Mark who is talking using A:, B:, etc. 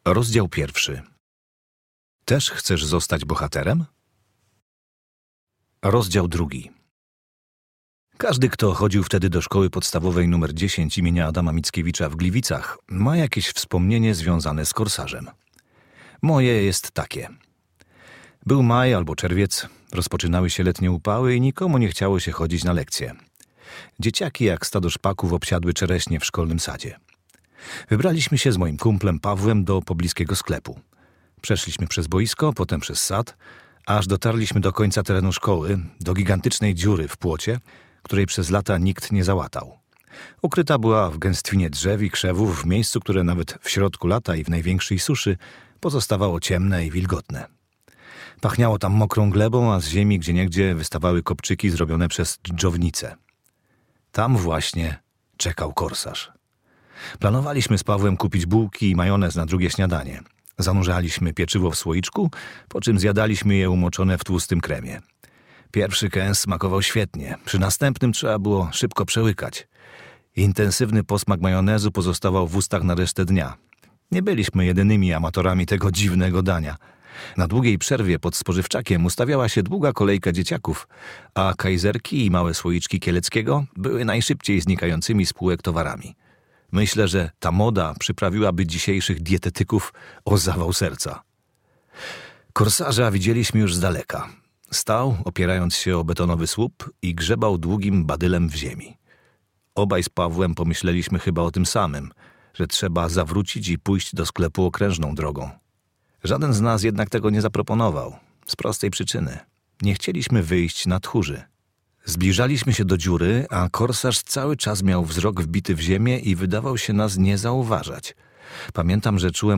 A: Rozdział 1. Też chcesz zostać bohaterem? Rozdział 2. Każdy, kto chodził wtedy do szkoły podstawowej nr 10 imienia Adama Mickiewicza w Gliwicach, ma jakieś wspomnienie związane z korsarzem. Moje jest takie. Był maj albo czerwiec, rozpoczynały się letnie upały i nikomu nie chciało się chodzić na lekcje. Dzieciaki jak stado szpaków obsiadły czereśnie w szkolnym sadzie. Wybraliśmy się z moim kumplem Pawłem do pobliskiego sklepu. Przeszliśmy przez boisko, potem przez sad, aż dotarliśmy do końca terenu szkoły, do gigantycznej dziury w płocie, której przez lata nikt nie załatał. Ukryta była w gęstwinie drzew i krzewów, w miejscu, które nawet w środku lata i w największej suszy pozostawało ciemne i wilgotne. Pachniało tam mokrą glebą, a z ziemi gdzieniegdzie wystawały kopczyki zrobione przez dżdżownice. Tam właśnie czekał korsarz. Planowaliśmy z Pawłem kupić bułki i majonez na drugie śniadanie. Zanurzaliśmy pieczywo w słoiczku, po czym zjadaliśmy je umoczone w tłustym kremie. Pierwszy kęs smakował świetnie, przy następnym trzeba było szybko przełykać. Intensywny posmak majonezu pozostawał w ustach na resztę dnia. Nie byliśmy jedynymi amatorami tego dziwnego dania. Na długiej przerwie pod spożywczakiem ustawiała się długa kolejka dzieciaków, a kajzerki i małe słoiczki Kieleckiego były najszybciej znikającymi z półek towarami. Myślę, że ta moda przyprawiłaby dzisiejszych dietetyków o zawał serca. Korsarza widzieliśmy już z daleka. Stał, opierając się o betonowy słup i grzebał długim badylem w ziemi. Obaj z Pawłem pomyśleliśmy chyba o tym samym, że trzeba zawrócić i pójść do sklepu okrężną drogą. Żaden z nas jednak tego nie zaproponował, z prostej przyczyny. Nie chcieliśmy wyjść na tchórzy. Zbliżaliśmy się do dziury, a korsarz cały czas miał wzrok wbity w ziemię i wydawał się nas nie zauważać. Pamiętam, że czułem